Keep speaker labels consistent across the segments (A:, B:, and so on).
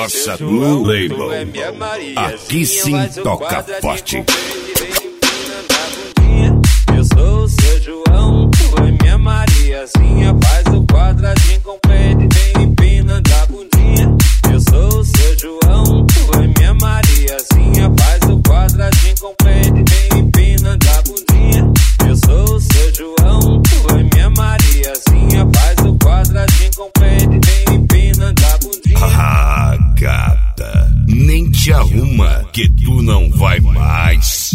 A: Corsa Blue Label. Aqui sim toca forte.
B: Eu sou o seu João, tu é minha Mariazinha. Faz o quadradinho com pente, vem empinando a bundinha. Eu sou o seu João, tu é minha Mariazinha. Faz o quadradinho com pente, vem empinando a bundinha. Eu sou o seu João, tu é minha Mariazinha. Faz o quadradinho com pente, vem empinando a bundinha.
A: Ah, gata, nem te arruma que tu não vai mais.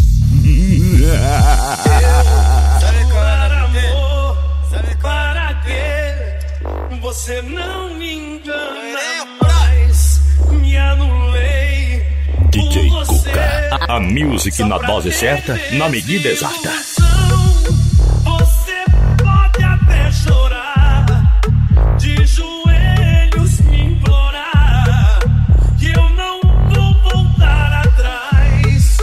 C: Para quê? Você não me engana mais. Me anulei.
D: DJ Cuca, a music na dose certa, na medida exata.
C: Você pode até chorar, de joelhos me implorar, que eu não vou voltar atrás.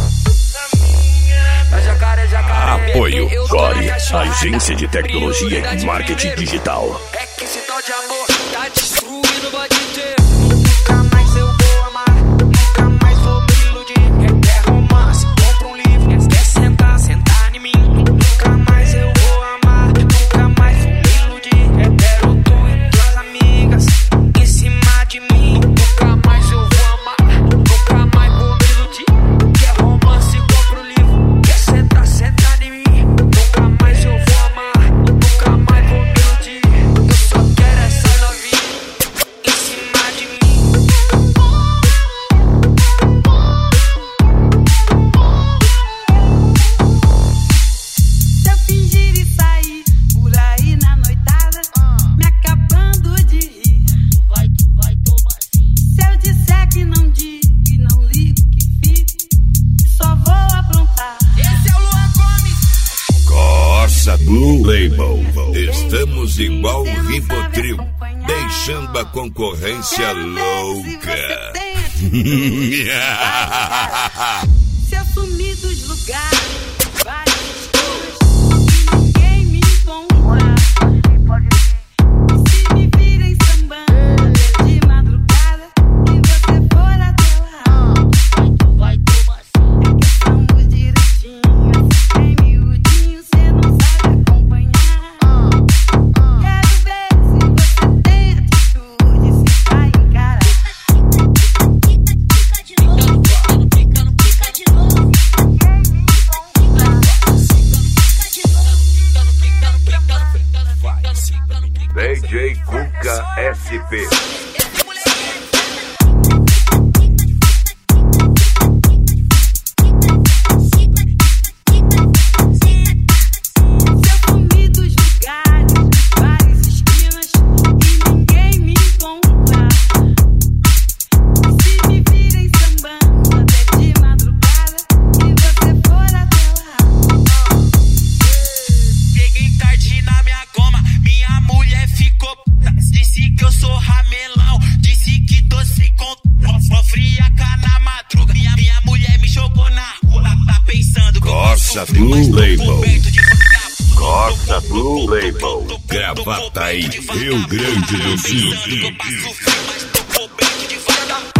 D: Apoio Core, agência de tecnologia e marketing digital.
E: É que esse tal de amor tá destruindo, vai dizer. Nunca mais eu vou amar, nunca mais vou me iludir. Quer romance, compra um livro, quer sentar em mim. Nunca mais eu vou amar, nunca mais vou me iludir. Quero tu e tuas amigas em cima de mim. Nunca mais eu vou amar, nunca mais vou me iludir. Quer romance, compra um livro, quer sentar em mim. Nunca mais eu vou amar, nunca mais vou me iludir. Eu só quero essa novinha em cima de mim.
F: Se eu fingir e sair por aí na noitada, me acabando de rir, tu vai tomar sim. Se eu disser que não digo e não ligo que fico, só vou aprontar.
E: Esse é o Luan Gomes.
A: Corsa Blue Label. Estamos igual o Rivotril, deixando a concorrência louca.
F: Se eu sumir dos lugares, várias esquinas, ninguém me encontra. Se me virem sambando de madrugada e você for até lá, tu vai tomar sim. É que estamos direitinho, bem miudinho, cê não sabe acompanhar. Quero ver se você tem atitude, se vai encarar.
A: DJ Cuca SP.
F: Se eu sumir dos lugares, várias esquinas e ninguém me encontra. Se me virem sambando até de madrugada e você for até lá,
E: Cheguei tarde na minha goma, minha mulher ficou puta. Disse que eu sou ramelão, disse que tô sem conta. Fria na madruga, minha mulher me jogou na rua. Tá pensando que
A: Corsa
E: eu sou frio, mas
A: Blue
E: tô
A: Label.
E: coberto de vagabundo.
A: Corsa Blue Label. Gravataí, Rio Grande do Sul.
E: Eu passo frio, mas tô coberto de vagabundo.